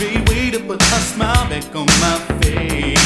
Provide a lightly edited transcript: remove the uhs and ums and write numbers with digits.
only way to put a smile back on my face.